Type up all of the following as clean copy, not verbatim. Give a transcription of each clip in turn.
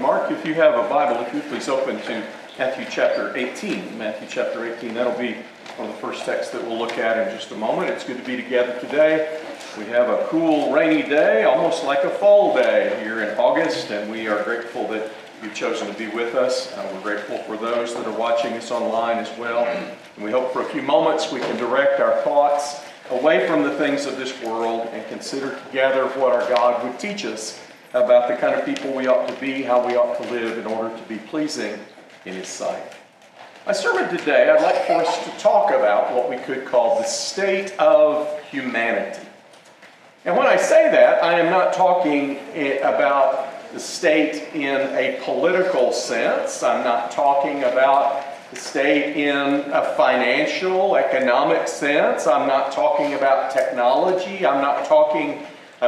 Mark. If you have a Bible, if you please open to Matthew chapter 18. Matthew chapter 18, that'll be one of the first texts that we'll look at in just a moment. It's good to be together today. We have a cool, rainy day, almost like a fall day here in August, and we are grateful that you've chosen to be with us. We're grateful for those that are watching us online as well. And we hope for a few moments we can direct our thoughts away from the things of this world and consider together what our God would teach us about the kind of people we ought to be, how we ought to live in order to be pleasing in His sight. My sermon today, I'd like for us to talk about what we could call the state of humanity. And when I say that, I am not talking about the state in a political sense. I'm not talking about the state in a financial, economic sense. I'm not talking about technology. I'm not talking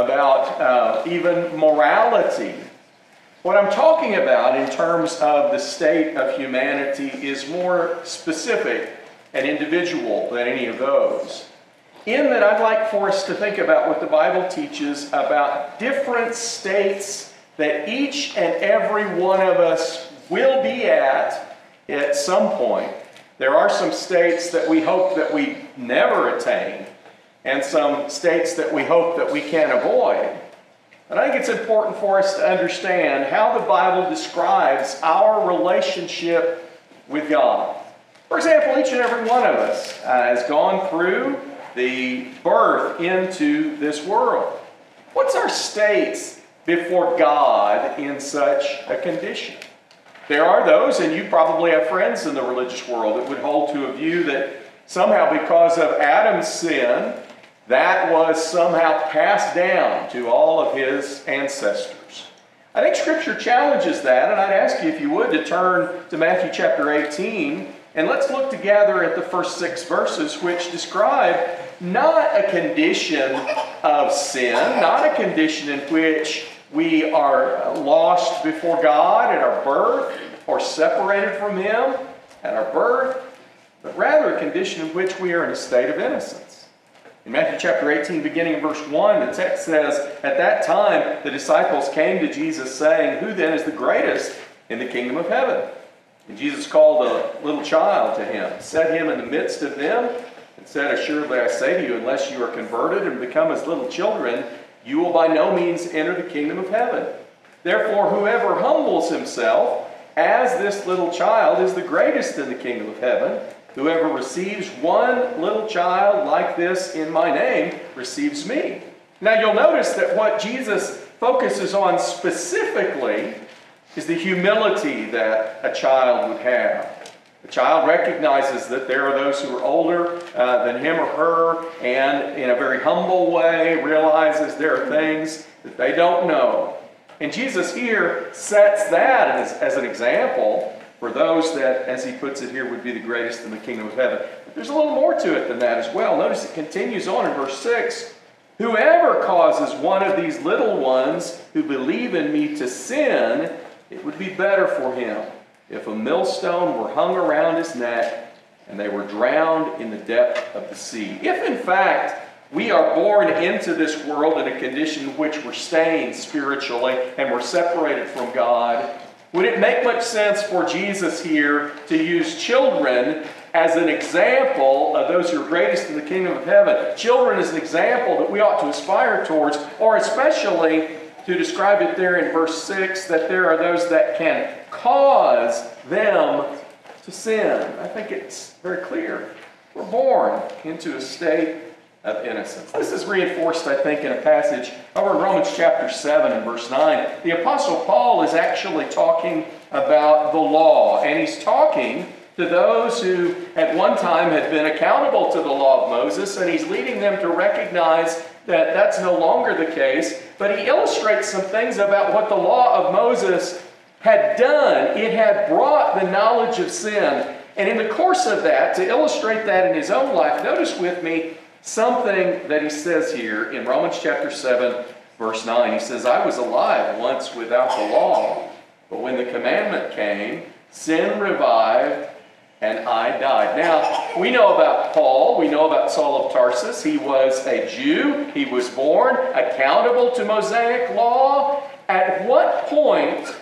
about even morality. What I'm talking about in terms of the state of humanity is more specific and individual than any of those. In that I'd like for us to think about what the Bible teaches about different states that each and every one of us will be at some point. There are some states that we hope that we never attain, and some states that we hope that we can avoid. But I think it's important for us to understand how the Bible describes our relationship with God. For example, each and every one of us has gone through the birth into this world. What's our state before God in such a condition? There are those, and you probably have friends in the religious world, that would hold to a view that somehow because of Adam's sin, that was somehow passed down to all of his ancestors. I think Scripture challenges that, and I'd ask you if you would to turn to Matthew chapter 18, and let's look together at the first 6 verses, which describe not a condition of sin, not a condition in which we are lost before God at our birth or separated from Him at our birth, but rather a condition in which we are in a state of innocence. In Matthew chapter 18, beginning in verse 1, the text says, "At that time the disciples came to Jesus, saying, 'Who then is the greatest in the kingdom of heaven?' And Jesus called a little child to Him, set him in the midst of them, and said, 'Assuredly I say to you, unless you are converted and become as little children, you will by no means enter the kingdom of heaven. Therefore, whoever humbles himself as this little child is the greatest in the kingdom of heaven. Whoever receives one little child like this in my name receives me.'" Now you'll notice that what Jesus focuses on specifically is the humility that a child would have. The child recognizes that there are those who are older than him or her, and in a very humble way realizes there are things that they don't know. And Jesus here sets that as an example for those that, as he puts it here, would be the greatest in the kingdom of heaven. But there's a little more to it than that as well. Notice it continues on in verse 6. "Whoever causes one of these little ones who believe in me to sin, it would be better for him if a millstone were hung around his neck and they were drowned in the depth of the sea." If in fact we are born into this world in a condition in which we're stained spiritually and we're separated from God, would it make much sense for Jesus here to use children as an example of those who are greatest in the kingdom of heaven? Children as an example that we ought to aspire towards, or especially to describe it there in verse 6, that there are those that can cause them to sin. I think it's very clear. We're born into a state of innocence. This is reinforced, I think, in a passage over in Romans chapter 7 and verse 9. The Apostle Paul is actually talking about the law, and he's talking to those who at one time had been accountable to the law of Moses, and he's leading them to recognize that that's no longer the case, but he illustrates some things about what the law of Moses had done. It had brought the knowledge of sin, and in the course of that, to illustrate that in his own life, notice with me something that he says here in Romans chapter 7, verse 9. He says, "I was alive once without the law, but when the commandment came, sin revived, and I died." Now, we know about Paul. We know about Saul of Tarsus. He was a Jew. He was born accountable to Mosaic law. At what point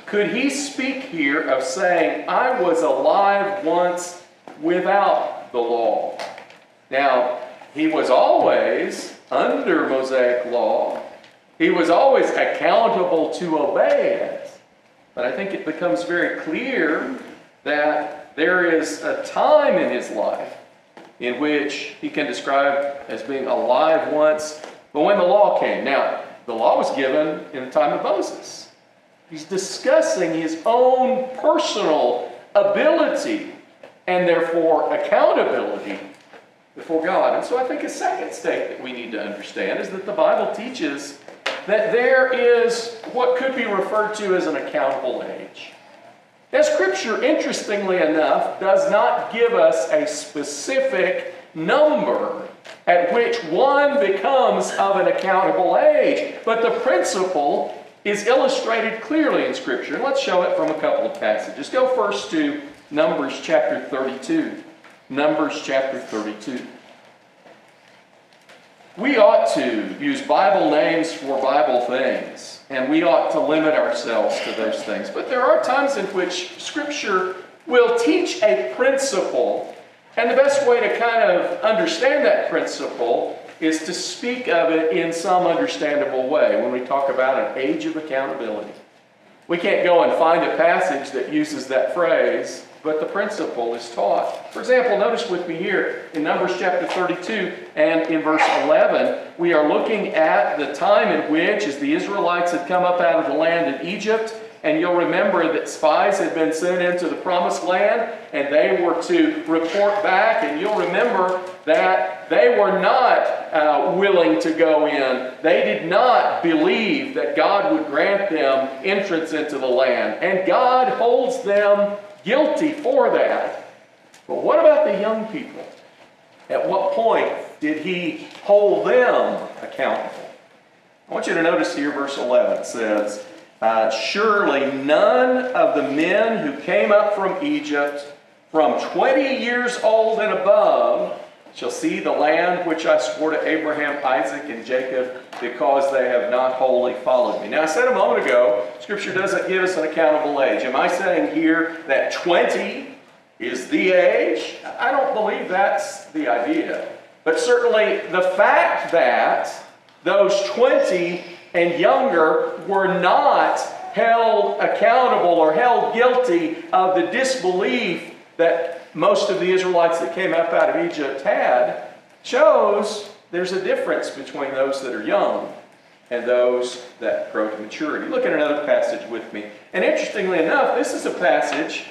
Could he speak here of saying, I was alive once without the law? Now, he was always under Mosaic law. He was always accountable to obey it. But I think it becomes very clear that there is a time in his life in which he can describe as being alive once, but when the law came. Now, the law was given in the time of Moses. He's discussing his own personal ability and therefore accountability before God. And so I think a second state that we need to understand is that the Bible teaches that there is what could be referred to as an accountable age. Now, Scripture, interestingly enough, does not give us a specific number at which one becomes of an accountable age. But the principle is illustrated clearly in Scripture. And let's show it from a couple of passages. Go first to Numbers chapter 32. Numbers chapter 32. We ought to use Bible names for Bible things, and we ought to limit ourselves to those things. But there are times in which Scripture will teach a principle, and the best way to kind of understand that principle is to speak of it in some understandable way when we talk about an age of accountability. We can't go and find a passage that uses that phrase, but the principle is taught. For example, notice with me here in Numbers chapter 32 and in verse 11, we are looking at the time in which, as the Israelites had come up out of the land in Egypt, and you'll remember that spies had been sent into the promised land, and they were to report back, and you'll remember that they were not willing to go in. They did not believe that God would grant them entrance into the land, and God holds them guilty for that. But what about the young people? At what point did he hold them accountable? I want you to notice here verse 11 says, surely none of the men who came up from Egypt from 20 years old and above shall see the land which I swore to Abraham, Isaac, and Jacob, because they have not wholly followed me. Now, I said a moment ago, Scripture doesn't give us an accountable age. Am I saying here that 20 is the age? I don't believe that's the idea. But certainly the fact that those 20 and younger were not held accountable or held guilty of the disbelief that most of the Israelites that came up out of Egypt had, shows there's a difference between those that are young and those that grow to maturity. Look at another passage with me. And interestingly enough, this is a passage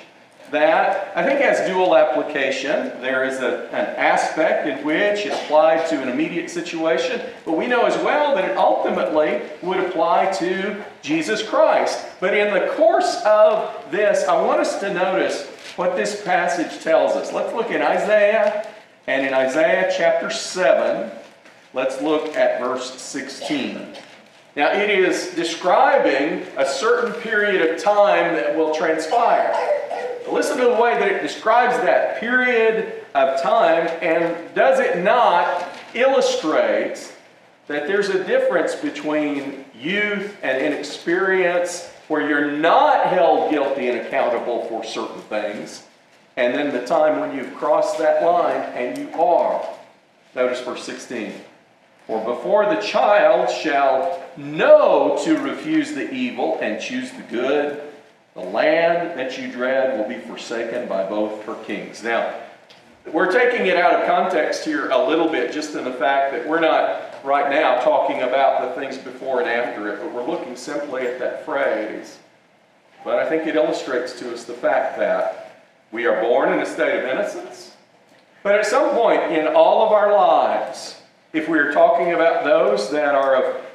that I think has dual application. There is an aspect in which it applied to an immediate situation, but we know as well that it ultimately would apply to Jesus Christ. But in the course of this, I want us to notice what this passage tells us. Let's look in Isaiah, and in Isaiah chapter 7, let's look at verse 16. Now, it is describing a certain period of time that will transpire. Listen to the way that it describes that period of time, and does it not illustrate that there's a difference between youth and inexperience, where you're not held guilty and accountable for certain things, and then the time when you've crossed that line and you are. Notice verse 16. For before the child shall know to refuse the evil and choose the good, the land that you dread will be forsaken by both her kings. Now, we're taking it out of context here a little bit, just in the fact that we're not right now talking about the things before and after it, but we're looking simply at that phrase. But I think it illustrates to us the fact that we are born in a state of innocence, but at some point in all of our lives, if we are talking about those that are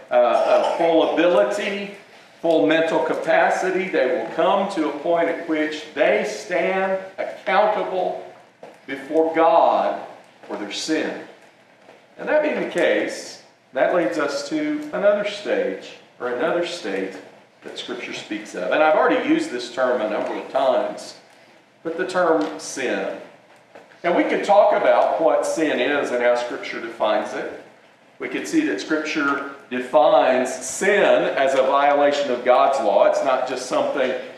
of full ability, full mental capacity, they will come to a point at which they stand accountable before God for their sin. And that being the case, that leads us to another stage, or another state that Scripture speaks of. And I've already used this term a number of times, but the term sin. Now, we could talk about what sin is and how Scripture defines it. We could see that Scripture defines sin as a violation of God's law. It's not just something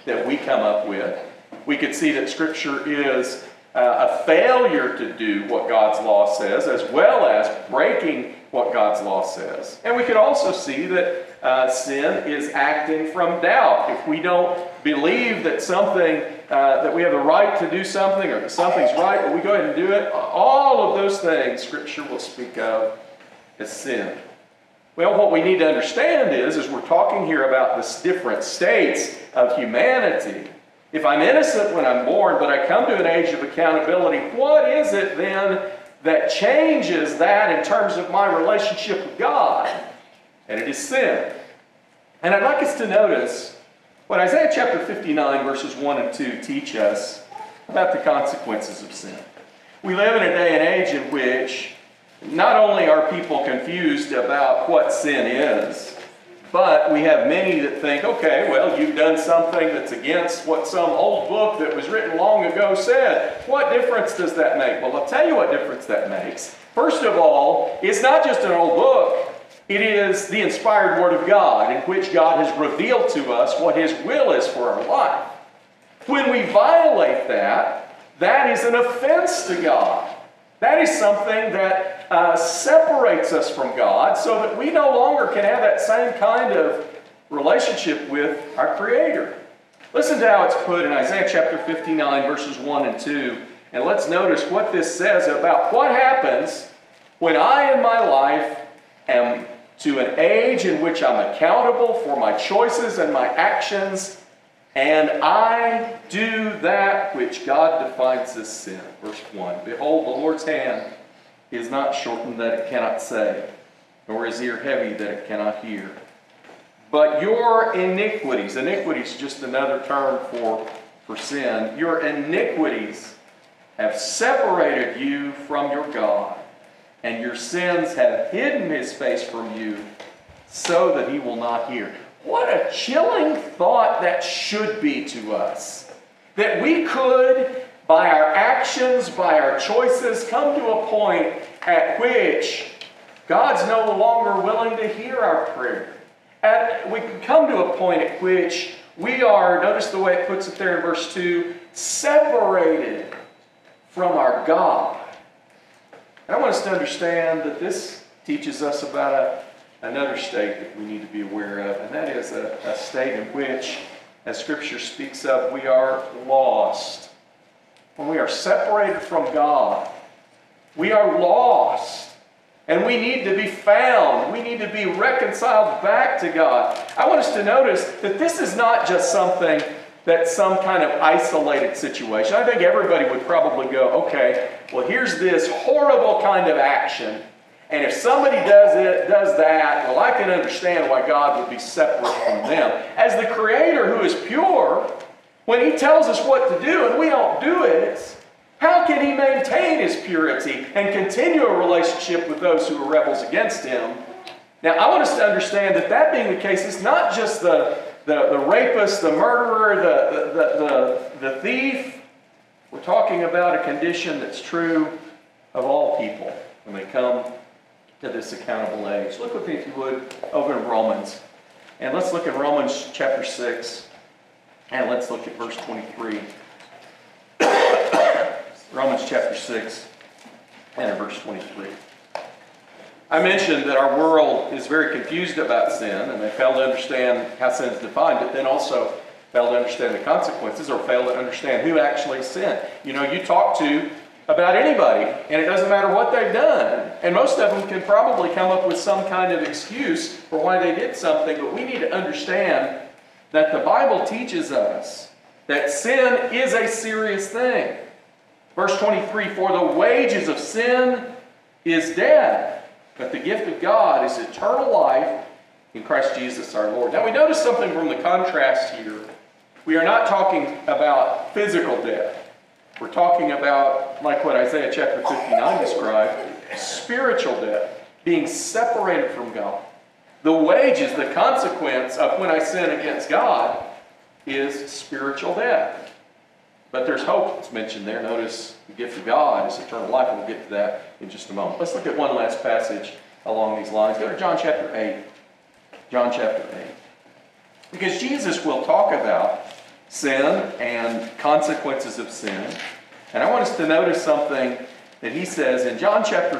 that we come up with. We could see that Scripture is a failure to do what God's law says, as well as breaking what God's law says. And we could also see that sin is acting from doubt. If we don't believe that something, that we have the right to do something, or that something's right, but we go ahead and do it, all of those things Scripture will speak of as sin. Well, what we need to understand is we're talking here about the different states of humanity. If I'm innocent when I'm born, but I come to an age of accountability, what is it then that changes that in terms of my relationship with God? And it is sin. And I'd like us to notice what Isaiah chapter 59 verses 1 and 2 teach us about the consequences of sin. We live in a day and age in which not only are people confused about what sin is, but we have many that think, okay, well, you've done something that's against what some old book that was written long ago said. What difference does that make? Well, I'll tell you what difference that makes. First of all, it's not just an old book. It is the inspired Word of God, in which God has revealed to us what His will is for our life. When we violate that, that is an offense to God. That is something that separates us from God, so that we no longer can have that same kind of relationship with our Creator. Listen to how it's put in Isaiah chapter 59, verses 1 and 2. And let's notice what this says about what happens when I in my life am to an age in which I'm accountable for my choices and my actions, and I do that which God defines as sin. Verse 1, behold, the Lord's hand is not shortened that it cannot save, nor his ear heavy that it cannot hear. But your iniquities, iniquities is just another term for sin, your iniquities have separated you from your God, and your sins have hidden His face from you, so that He will not hear. What a chilling thought that should be to us. That we could, by our actions, by our choices, come to a point at which God's no longer willing to hear our prayer. We can come to a point at which we are, notice the way it puts it there in verse 2, separated from our God. And I want us to understand that this teaches us about another state that we need to be aware of, and that is a state in which, as Scripture speaks of, we are lost. When we are separated from God, we are lost, and we need to be found. We need to be reconciled back to God. I want us to notice that this is not just something that's some kind of isolated situation. I think everybody would probably go, okay, well, here's this horrible kind of action, and if somebody does that, well, I can understand why God would be separate from them. As the Creator who is pure, when He tells us what to do and we don't do it, how can He maintain His purity and continue a relationship with those who are rebels against Him? Now, I want us to understand that that being the case, it's not just the rapist, the murderer, the thief. We're talking about a condition that's true of all people when they come to this accountable age. Look with me, if you would, over in Romans. And let's look at Romans chapter 6. And let's look at verse 23. Romans chapter 6 and verse 23. I mentioned that our world is very confused about sin, and they fail to understand how sin is defined, but then also fail to understand the consequences, or fail to understand who actually sinned. You know, you talk to about anybody, and it doesn't matter what they've done. And most of them can probably come up with some kind of excuse for why they did something, but we need to understand that the Bible teaches us that sin is a serious thing. Verse 23, for the wages of sin is death, but the gift of God is eternal life in Christ Jesus our Lord. Now we notice something from the contrast here. We are not talking about physical death. We're talking about, like what Isaiah chapter 59 described, spiritual death, being separated from God. The wages, the consequence of when I sin against God is spiritual death. But there's hope that's mentioned there. Notice the gift of God is eternal life, and we'll get to that in just a moment. Let's look at one last passage along these lines. Go to John chapter 8. John chapter 8. Because Jesus will talk about sin and consequences of sin. And I want us to notice something that he says in John chapter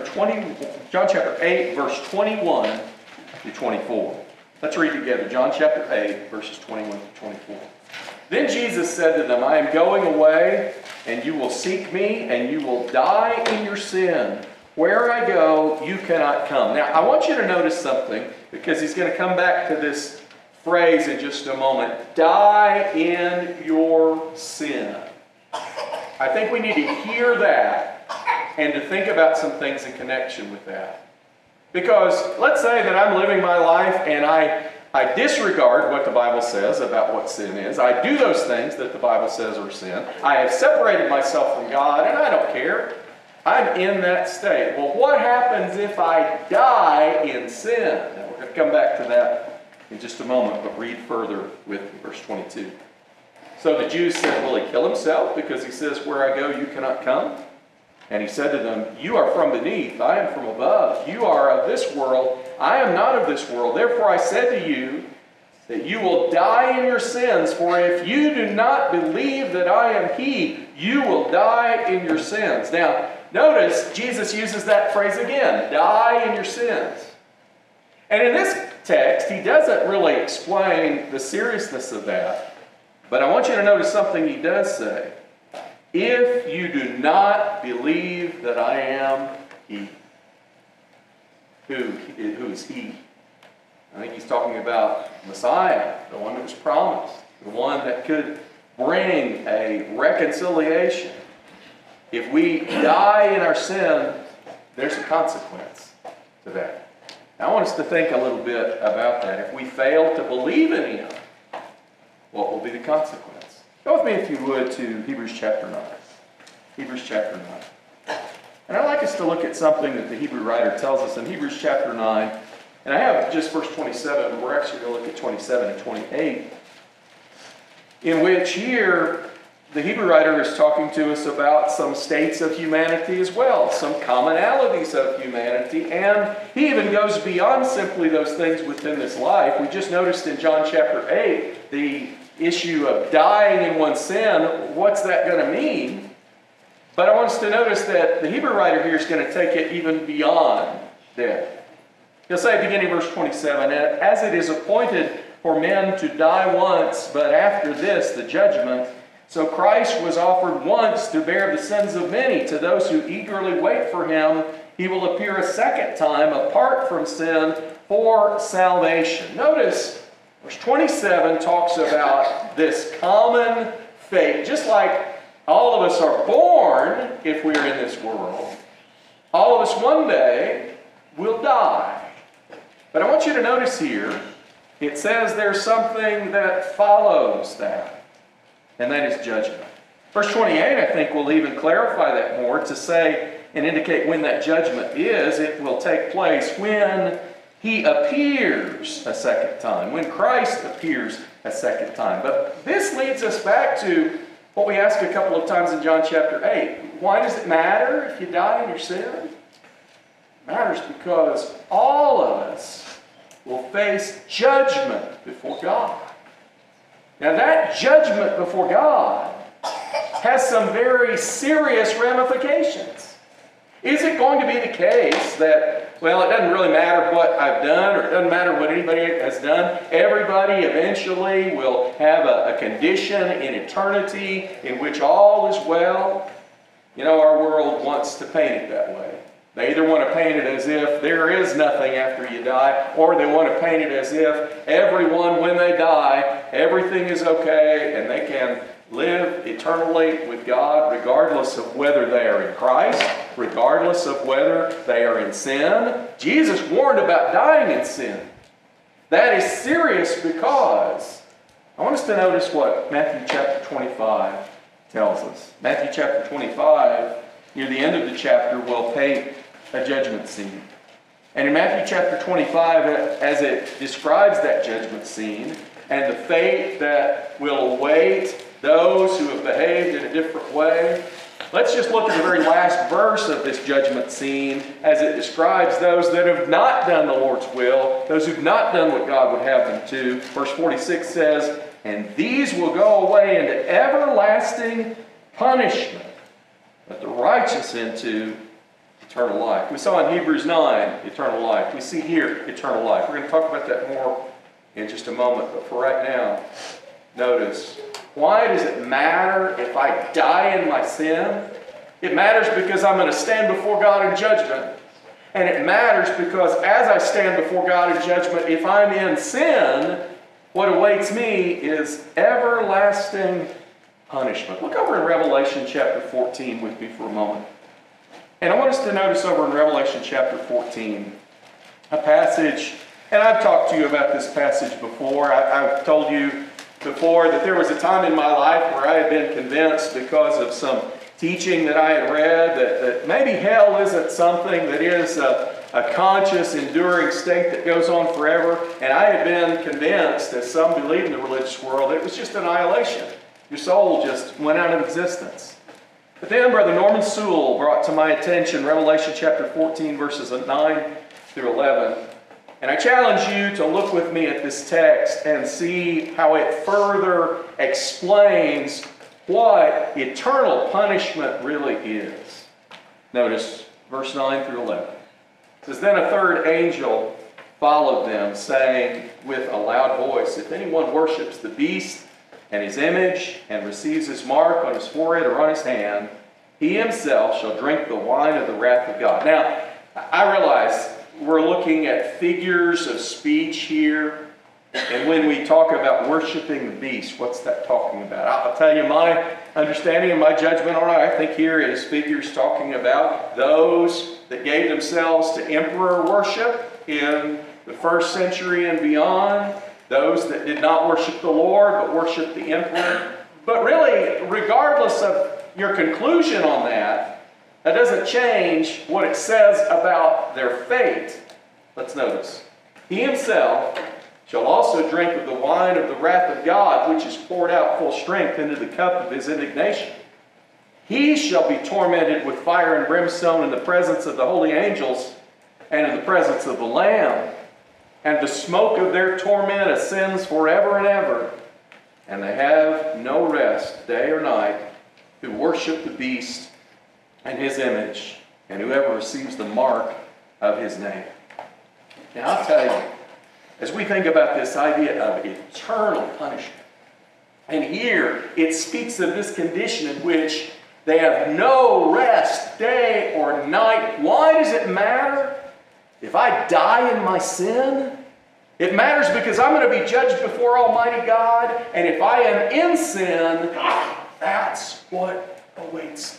8, verse 21 to 24. Let's read together. John chapter 8, verses 21 to 24. Then Jesus said to them, I am going away, and you will seek me, and you will die in your sin. Where I go, you cannot come. Now, I want you to notice something, because he's going to come back to this phrase in just a moment. Die in your sin. I think we need to hear that and to think about some things in connection with that. Because let's say that I'm living my life and I disregard what the Bible says about what sin is. I do those things that the Bible says are sin. I have separated myself from God and I don't care. I'm in that state. Well, what happens if I die in sin? Now, we're going to come back to that in just a moment, but read further with verse 22. So the Jews said, will he kill himself because he says, where I go, you cannot come? And he said to them, you are from beneath, I am from above. You are of this world, I am not of this world. Therefore I said to you that you will die in your sins, for if you do not believe that I am he, you will die in your sins. Now, notice Jesus uses that phrase again, die in your sins. And in this text, he doesn't really explain the seriousness of that. But I want you to notice something he does say. If you do not believe that I am he. Who is he? I think he's talking about Messiah, the one that was promised, the one that could bring a reconciliation. If we die in our sin, there's a consequence to that. Now, I want us to think a little bit about that. If we fail to believe in him, what will be the consequence? Go with me, if you would, to Hebrews chapter 9. Hebrews chapter 9. And I'd like us to look at something that the Hebrew writer tells us in Hebrews chapter 9. And I have just verse 27, but we're actually going to look at 27 and 28. In which here, the Hebrew writer is talking to us about some states of humanity as well, some commonalities of humanity, and he even goes beyond simply those things within this life. We just noticed in John chapter 8, the issue of dying in one's sin. What's that going to mean? But I want us to notice that the Hebrew writer here is going to take it even beyond death. He'll say, beginning verse 27, as it is appointed for men to die once, but after this the judgment, so Christ was offered once to bear the sins of many. To those who eagerly wait for him, he will appear a second time apart from sin for salvation. Notice, verse 27 talks about this common fate. Just like all of us are born, if we are in this world, all of us one day will die. But I want you to notice here, it says there's something that follows that, and that is judgment. Verse 28, I think, will even clarify that more to say and indicate when that judgment is. It will take place when he appears a second time, when Christ appears a second time. But this leads us back to what we asked a couple of times in John chapter 8. Why does it matter if you die in your sin? It matters because all of us will face judgment before God. Now that judgment before God has some very serious ramifications. Is it going to be the case that, well, it doesn't really matter what I've done, or it doesn't matter what anybody has done? Everybody eventually will have a condition in eternity in which all is well. You know, our world wants to paint it that way. They either want to paint it as if there is nothing after you die, or they want to paint it as if everyone, when they die, everything is okay and they can live eternally with God regardless of whether they are in Christ, regardless of whether they are in sin. Jesus warned about dying in sin. That is serious because I want us to notice what Matthew chapter 25 tells us. Matthew chapter 25, near the end of the chapter, will paint a judgment scene. And in Matthew chapter 25, as it describes that judgment scene and the fate that will await those who have behaved in a different way, let's just look at the very last verse of this judgment scene as it describes those that have not done the Lord's will, those who have not done what God would have them to. Verse 46 says, and these will go away into everlasting punishment, but the righteous into eternal life. We saw in Hebrews 9, eternal life. We see here, eternal life. We're going to talk about that more in just a moment, but for right now, notice, why does it matter if I die in my sin? It matters because I'm going to stand before God in judgment. And it matters because as I stand before God in judgment, if I'm in sin, what awaits me is everlasting punishment. Look over in Revelation chapter 14 with me for a moment. And I want us to notice over in Revelation chapter 14, a passage, and I've talked to you about this passage before. I've told you before that there was a time in my life where I had been convinced because of some teaching that I had read that maybe hell isn't something that is a conscious, enduring state that goes on forever. And I had been convinced, as some believe in the religious world, that it was just annihilation. Your soul just went out of existence. But then Brother Norman Sewell brought to my attention Revelation chapter 14, verses 9 through 11. And I challenge you to look with me at this text and see how it further explains what eternal punishment really is. Notice verse 9 through 11. It says, "Then a third angel followed them, saying with a loud voice, If anyone worships the beast and his image, and receives his mark on his forehead or on his hand, he himself shall drink the wine of the wrath of God." Now, I realize we're looking at figures of speech here. And when we talk about worshiping the beast, what's that talking about? I'll tell you my understanding and my judgment on it. I think here it is figures talking about those that gave themselves to emperor worship in the first century and beyond. Those that did not worship the Lord, but worshiped the emperor. But really, regardless of your conclusion on that, that doesn't change what it says about their fate. Let's notice. He himself shall also drink of the wine of the wrath of God, which is poured out full strength into the cup of his indignation. He shall be tormented with fire and brimstone in the presence of the holy angels and in the presence of the Lamb. And the smoke of their torment ascends forever and ever. And they have no rest day or night who worship the beast and his image, and whoever receives the mark of his name. Now I'll tell you, as we think about this idea of eternal punishment, and here it speaks of this condition in which they have no rest day or night. Why does it matter? If I die in my sin, it matters because I'm going to be judged before Almighty God, and if I am in sin, that's what awaits me.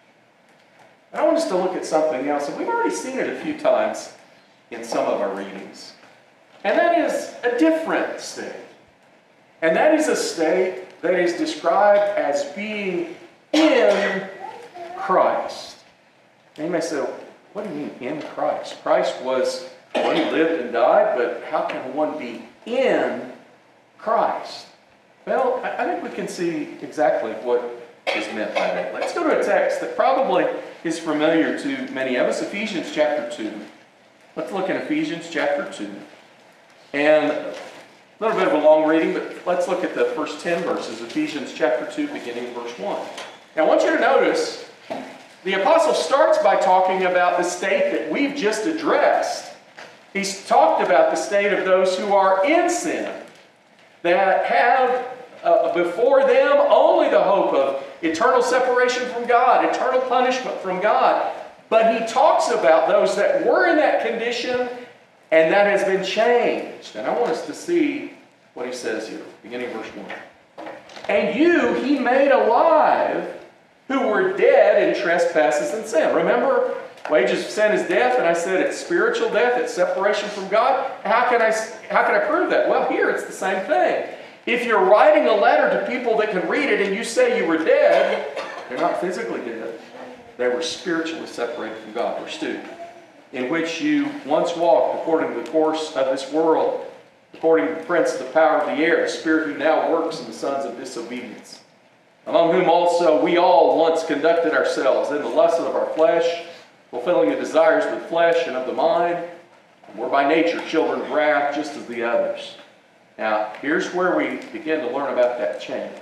I want us to look at something else, and we've already seen it a few times in some of our readings. And that is a different state. And that is a state that is described as being in Christ. And you may say, what do you mean in Christ? Christ was one who lived and died, but how can one be in Christ? Well, I think we can see exactly what is meant by that. Let's go to a text that probably is familiar to many of us, Ephesians chapter 2. Let's look at Ephesians chapter 2. And a little bit of a long reading, but let's look at the first 10 verses, Ephesians chapter 2, beginning in verse 1. Now I want you to notice, the apostle starts by talking about the state that we've just addressed. He's talked about the state of those who are in sin, that have before them only the hope of eternal separation from God, eternal punishment from God. But he talks about those that were in that condition, and that has been changed. And I want us to see what he says here, beginning verse 1. "And you he made alive, who were dead in trespasses and sin." Remember, wages of sin is death, and I said it's spiritual death, it's separation from God. How can I prove that? Well, here it's the same thing. If you're writing a letter to people that can read it and you say you were dead, they're not physically dead. They were spiritually separated from God. Verse 2. "In which you once walked according to the course of this world, according to the prince of the power of the air, the spirit who now works in the sons of disobedience, among whom also we all once conducted ourselves in the lust of our flesh, fulfilling the desires of the flesh and of the mind, and were by nature children of wrath, just as the others. Now, here's where we begin to learn about that change.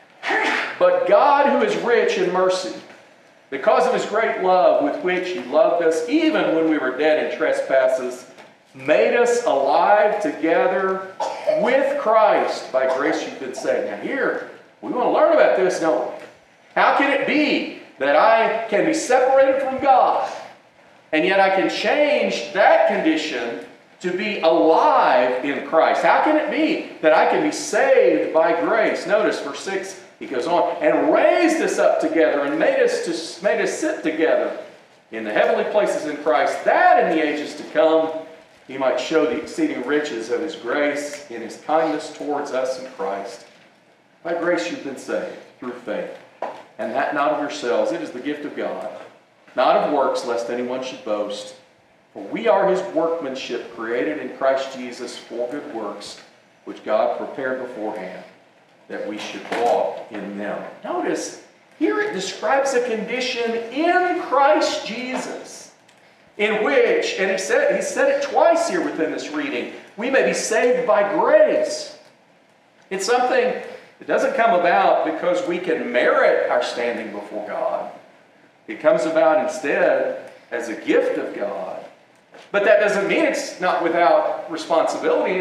But God, who is rich in mercy, because of his great love with which he loved us, even when we were dead in trespasses, made us alive together with Christ. By grace you've been saved. Now here, we want to learn about this, don't we? How can it be that I can be separated from God, and yet I can change that condition to be alive in Christ? How can it be that I can be saved by grace? Notice verse 6, he goes on, and raised us up together and made us sit together in the heavenly places in Christ, that in the ages to come he might show the exceeding riches of his grace in his kindness towards us in Christ. By grace you've been saved through faith, and that not of yourselves. It is the gift of God, not of works, lest anyone should boast. For we are his workmanship, created in Christ Jesus for good works, which God prepared beforehand, that we should walk in them. Notice, here it describes a condition in Christ Jesus, in which, and he said it twice here within this reading, we may be saved by grace. It's something that doesn't come about because we can merit our standing before God. It comes about instead as a gift of God. But that doesn't mean it's not without responsibility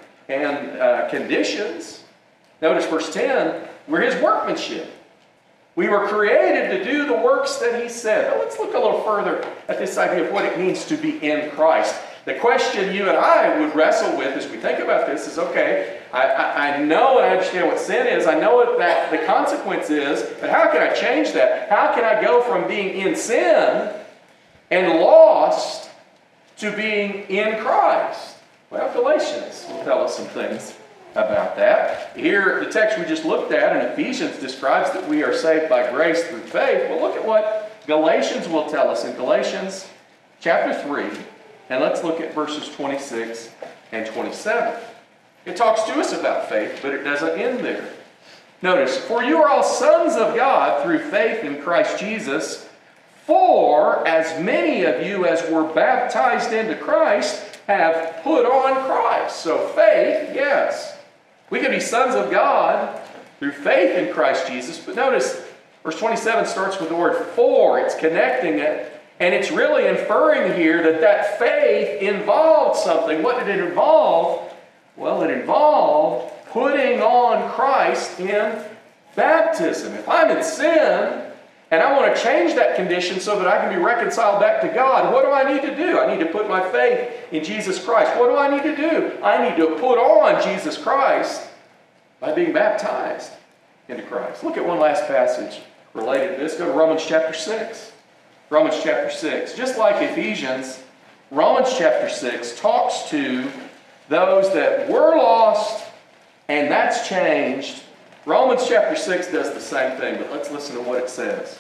and conditions. Notice verse 10, we're his workmanship. We were created to do the works that he said. Now let's look a little further at this idea of what it means to be in Christ. The question you and I would wrestle with as we think about this is, okay, I know and I understand what sin is. I know what that the consequence is, but how can I change that? How can I go from being in sin and lost to being in Christ? Well, Galatians will tell us some things about that. Here, the text we just looked at in Ephesians describes that we are saved by grace through faith. Well, look at what Galatians will tell us in Galatians chapter 3, and let's look at verses 26 and 27. It talks to us about faith, but it doesn't end there. Notice, for you are all sons of God through faith in Christ Jesus, for as many of you as were baptized into Christ have put on Christ. So faith, yes. We can be sons of God through faith in Christ Jesus. But notice, verse 27 starts with the word for. It's connecting it. And it's really inferring here that that faith involved something. What did it involve? Well, it involved putting on Christ in baptism. If I'm in sin, and I want to change that condition so that I can be reconciled back to God, what do I need to do? I need to put my faith in Jesus Christ. What do I need to do? I need to put on Jesus Christ by being baptized into Christ. Look at one last passage related to this. Go to Romans chapter 6. Romans chapter 6. Just like Ephesians, Romans chapter 6 talks to those that were lost, and that's changed. Romans chapter 6 does the same thing, but let's listen to what it says.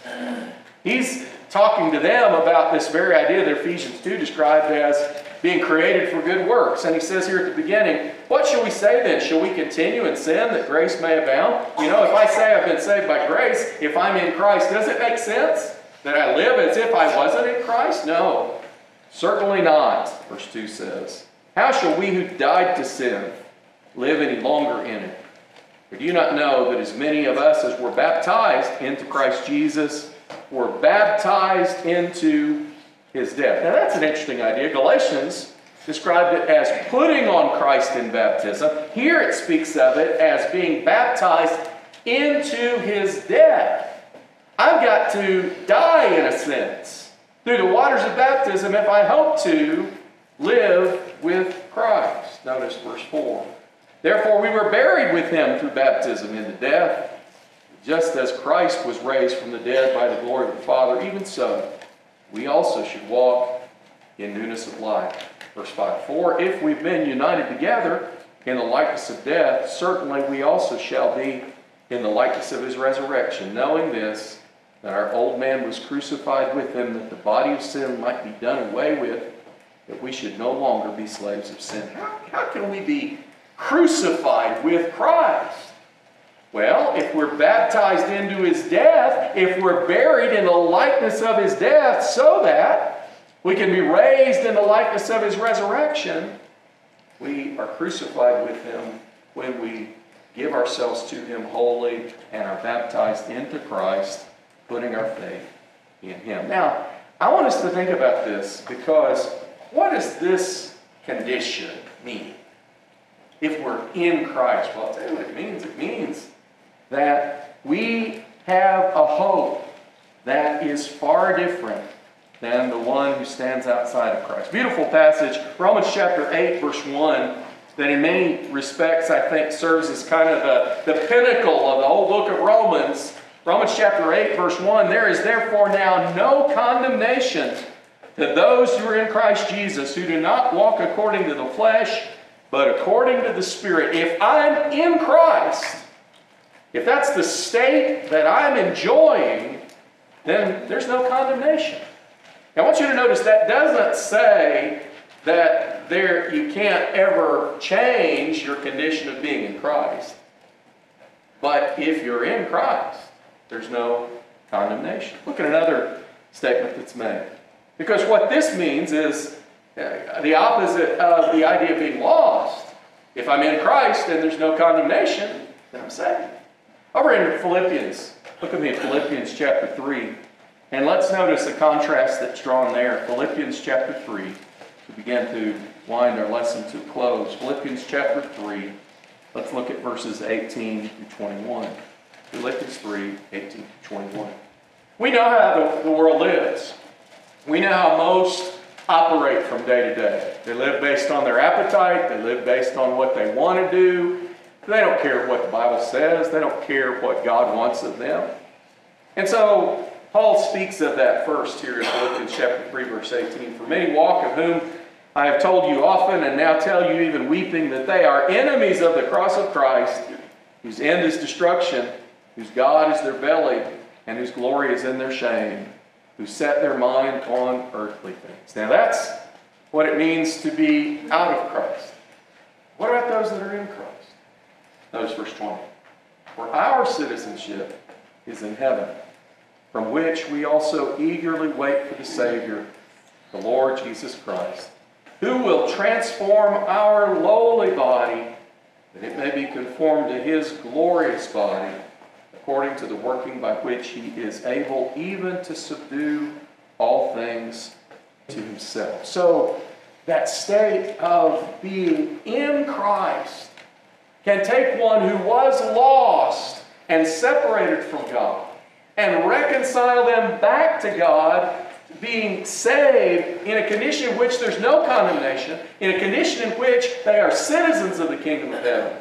He's talking to them about this very idea that Ephesians 2 described as being created for good works. And he says here at the beginning, what shall we say then? Shall we continue in sin that grace may abound? You know, if I say I've been saved by grace, if I'm in Christ, does it make sense that I live as if I wasn't in Christ? No, certainly not, verse 2 says. How shall we who died to sin live any longer in it? Or do you not know that as many of us as were baptized into Christ Jesus were baptized into his death? Now that's an interesting idea. Galatians described it as putting on Christ in baptism. Here it speaks of it as being baptized into his death. I've got to die in a sense through the waters of baptism if I hope to live with Christ. Notice verse 4. Therefore we were buried with him through baptism into death, just as Christ was raised from the dead by the glory of the Father, even so we also should walk in newness of life. Verse 5. For if we've been united together in the likeness of death, certainly we also shall be in the likeness of his resurrection, knowing this, that our old man was crucified with him, that the body of sin might be done away with, that we should no longer be slaves of sin. How can we be crucified with Christ? Well, if we're baptized into his death, if we're buried in the likeness of his death, so that we can be raised in the likeness of his resurrection, we are crucified with him when we give ourselves to Him wholly and are baptized into Christ, putting our faith in Him. Now, I want us to think about this, because what does this condition mean? If we're in Christ, well, I'll tell you what it means. It means that we have a hope that is far different than the one who stands outside of Christ. Beautiful passage, Romans chapter 8, verse 1, that in many respects I think serves as kind of the pinnacle of the whole book of Romans. Romans chapter 8, verse 1, there is therefore now no condemnation to those who are in Christ Jesus, who do not walk according to the flesh, but according to the Spirit. If I'm in Christ, if that's the state that I'm enjoying, then there's no condemnation. Now, I want you to notice that doesn't say that you can't ever change your condition of being in Christ. But if you're in Christ, there's no condemnation. Look at another statement that's made. Because what this means is the opposite of the idea of being lost. If I'm in Christ and there's no condemnation, then I'm saved. Over in Philippians, look with me at Philippians chapter 3. And let's notice a contrast that's drawn there. Philippians chapter 3. To begin to wind our lesson to a close. Philippians chapter 3. Let's look at verses 18 through 21. Philippians 3, 18 through 21. We know how the world lives. We know how most operate from day to day. They live based on their appetite. They live based on what they want to do. They don't care what the Bible says. They don't care what God wants of them. And so Paul speaks of that first here in Philippians chapter 3, verse 18. For many walk, of whom I have told you often, and now tell you even weeping, that they are enemies of the cross of Christ, whose end is destruction, whose God is their belly, and whose glory is in their shame, who set their mind on earthly things. Now that's what it means to be out of Christ. What about those that are in Christ? Notice verse 20. For our citizenship is in heaven, from which we also eagerly wait for the Savior, the Lord Jesus Christ, who will transform our lowly body, that it may be conformed to His glorious body, according to the working by which He is able even to subdue all things to Himself. So, that state of being in Christ can take one who was lost and separated from God and reconcile them back to God, being saved in a condition in which there's no condemnation, in a condition in which they are citizens of the kingdom of heaven.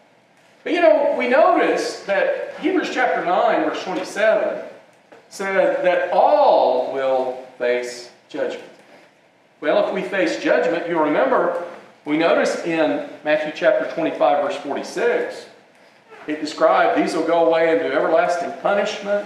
But we notice that Hebrews chapter 9, verse 27 said that all will face judgment. Well, if we face judgment, you'll remember, we notice in Matthew chapter 25, verse 46, it described these will go away into everlasting punishment,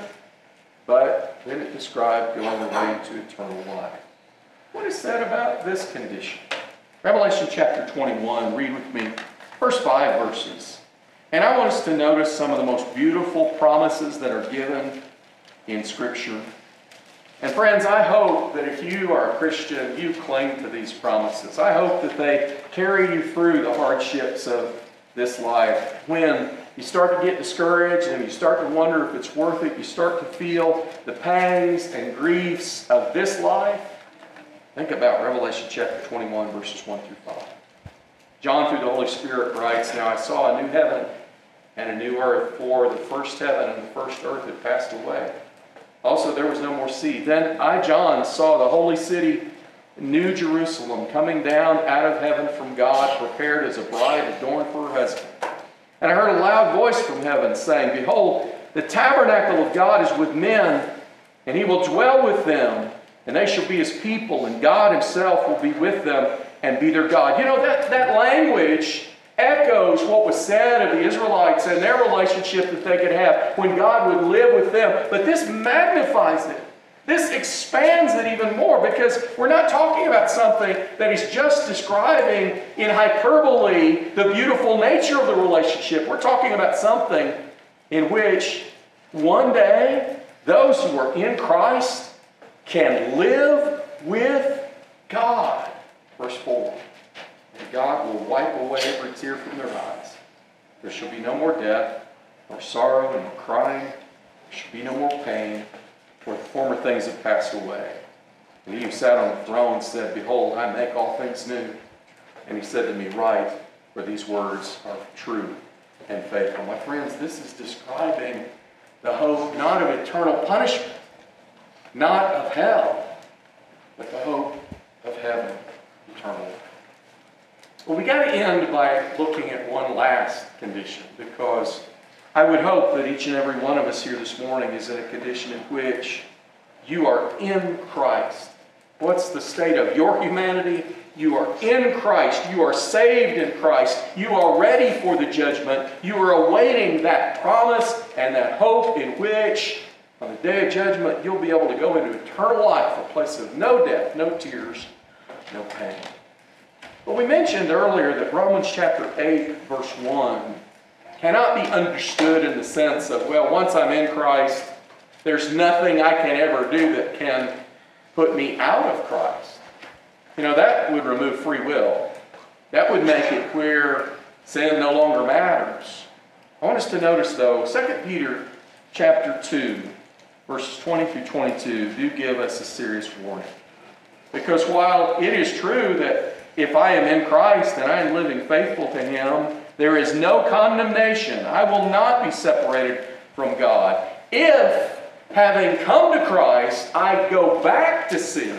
but then it described going away into eternal life. What is said about this condition? Revelation chapter 21, read with me, first 5 verses. And I want us to notice some of the most beautiful promises that are given in Scripture. And friends, I hope that if you are a Christian, you cling to these promises. I hope that they carry you through the hardships of this life. When you start to get discouraged and you start to wonder if it's worth it, you start to feel the pangs and griefs of this life, think about Revelation chapter 21, verses 1 through 5. John, through the Holy Spirit, writes, Now I saw a new heaven and a new earth, for the first heaven and the first earth had passed away. Also there was no more sea. Then I, John, saw the holy city, New Jerusalem, coming down out of heaven from God, prepared as a bride adorned for her husband. And I heard a loud voice from heaven saying, Behold, the tabernacle of God is with men, and He will dwell with them, and they shall be His people, and God Himself will be with them and be their God. That language echoes what was said of the Israelites and their relationship that they could have when God would live with them. But this magnifies it. This expands it even more, because we're not talking about something that is just describing in hyperbole the beautiful nature of the relationship. We're talking about something in which one day those who are in Christ can live with God. Verse 4. And God will wipe away every tear from their eyes. There shall be no more death, nor sorrow, nor crying. There shall be no more pain, for the former things have passed away. And he who sat on the throne said, Behold, I make all things new. And he said to me, Write, for these words are true and faithful. My friends, this is describing the hope not of eternal punishment, not of hell, but the hope of heaven, eternal life. Well, we got to end by looking at one last condition, because I would hope that each and every one of us here this morning is in a condition in which you are in Christ. What's the state of your humanity? You are in Christ. You are saved in Christ. You are ready for the judgment. You are awaiting that promise and that hope in which, on the day of judgment, you'll be able to go into eternal life, a place of no death, no tears, no pain. But we mentioned earlier that Romans chapter 8, verse 1 cannot be understood in the sense of, well, once I'm in Christ, there's nothing I can ever do that can put me out of Christ. You know, that would remove free will. That would make it where sin no longer matters. I want us to notice, though, 2 Peter chapter 2, verses 20 through 22 do give us a serious warning. Because while it is true that if I am in Christ and I am living faithful to Him, there is no condemnation. I will not be separated from God. If, having come to Christ, I go back to sin.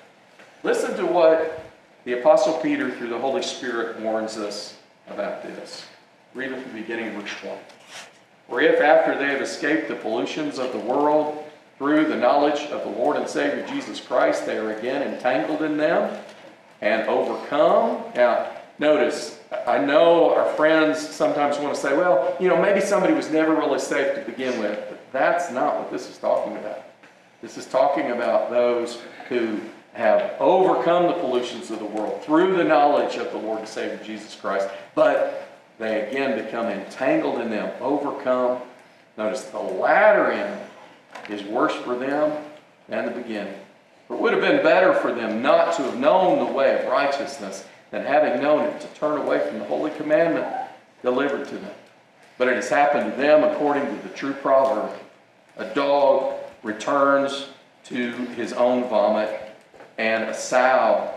Listen to what the Apostle Peter, through the Holy Spirit, warns us about this. Read at the beginning of verse 1. For if, after they have escaped the pollutions of the world through the knowledge of the Lord and Savior Jesus Christ, they are again entangled in them and overcome. Now, notice, I know our friends sometimes want to say, well, you know, maybe somebody was never really saved to begin with. But that's not what this is talking about. This is talking about those who have overcome the pollutions of the world through the knowledge of the Lord and Savior Jesus Christ, but they again become entangled in them, overcome. Notice the latter end is worse for them than the beginning. For it would have been better for them not to have known the way of righteousness than having known it to turn away from the holy commandment delivered to them. But it has happened to them according to the true proverb, a dog returns to his own vomit, and a sow,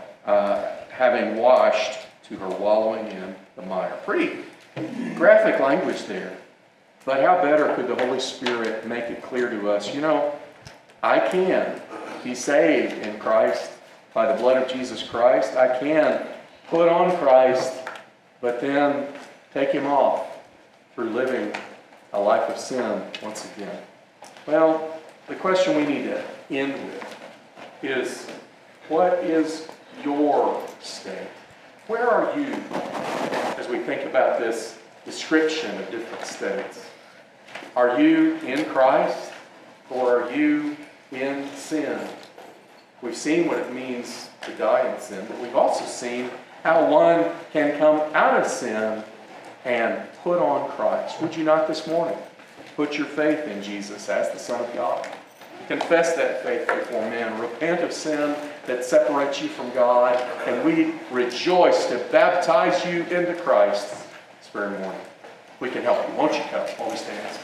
having washed, to her wallowing in the mire. Pretty graphic language there. But how better could the Holy Spirit make it clear to us, you know, I can be saved in Christ by the blood of Jesus Christ. I can put on Christ, but then take Him off through living a life of sin once again. Well, the question we need to end with is, what is your state? Where are you as we think about this description of different states? Are you in Christ, or are you in sin? We've seen what it means to die in sin, but we've also seen how one can come out of sin and put on Christ. Would you not this morning put your faith in Jesus as the Son of God? Confess that faith before men. Repent of sin that separates you from God, and we rejoice to baptize you into Christ this very morning. We can help you. Won't you come while we stand?